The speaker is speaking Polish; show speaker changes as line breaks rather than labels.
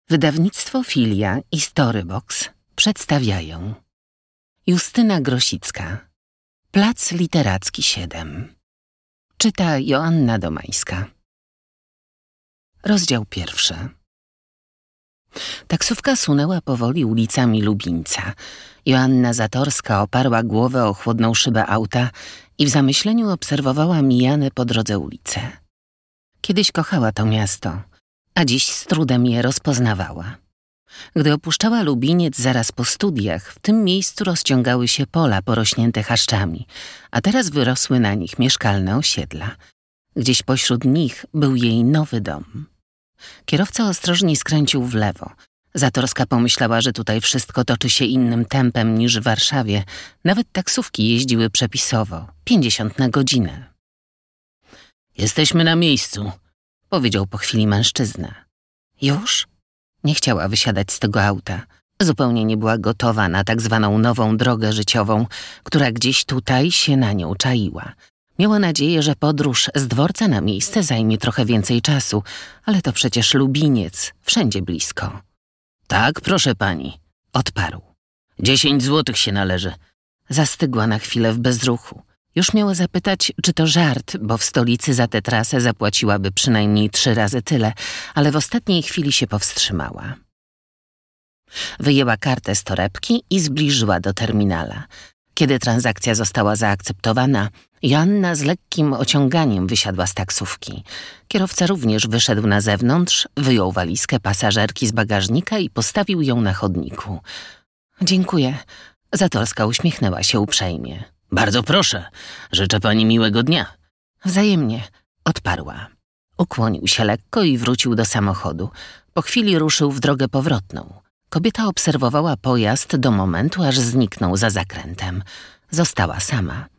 Wydawnictwo Filia i Storybox przedstawiają Justyna Grosicka, Plac Literacki 7. Czyta Joanna Domańska. Rozdział 1. Taksówka sunęła powoli ulicami Lubińca. Joanna Zatorska oparła głowę o chłodną szybę auta i w zamyśleniu obserwowała mijane po drodze ulice. Kiedyś kochała to miasto, a dziś z trudem je rozpoznawała. Gdy opuszczała Lubiniec zaraz po studiach, w tym miejscu rozciągały się pola porośnięte chaszczami, a teraz wyrosły na nich mieszkalne osiedla. Gdzieś pośród nich był jej nowy dom. Kierowca ostrożnie skręcił w lewo. Zatorska pomyślała, że tutaj wszystko toczy się innym tempem niż w Warszawie. Nawet taksówki jeździły przepisowo, 50 na godzinę. Jesteśmy na miejscu, powiedział po chwili mężczyzna. Już? Nie chciała wysiadać z tego auta. Zupełnie nie była gotowa na tak zwaną nową drogę życiową, która gdzieś tutaj się na nią czaiła. Miała nadzieję, że podróż z dworca na miejsce zajmie trochę więcej czasu, ale to przecież Lubiniec, wszędzie blisko. Tak, proszę pani, odparł. 10 złotych się należy. Zastygła na chwilę w bezruchu. Już miała zapytać, czy to żart, bo w stolicy za tę trasę zapłaciłaby przynajmniej 3 razy tyle, ale w ostatniej chwili się powstrzymała. Wyjęła kartę z torebki i zbliżyła do terminala. Kiedy transakcja została zaakceptowana, Joanna z lekkim ociąganiem wysiadła z taksówki. Kierowca również wyszedł na zewnątrz, wyjął walizkę pasażerki z bagażnika i postawił ją na chodniku. Dziękuję. Zatorska uśmiechnęła się uprzejmie. Bardzo proszę, życzę pani miłego dnia. Wzajemnie, odparła. Ukłonił się lekko i wrócił do samochodu. Po chwili ruszył w drogę powrotną. Kobieta obserwowała pojazd do momentu, aż zniknął za zakrętem. Została sama.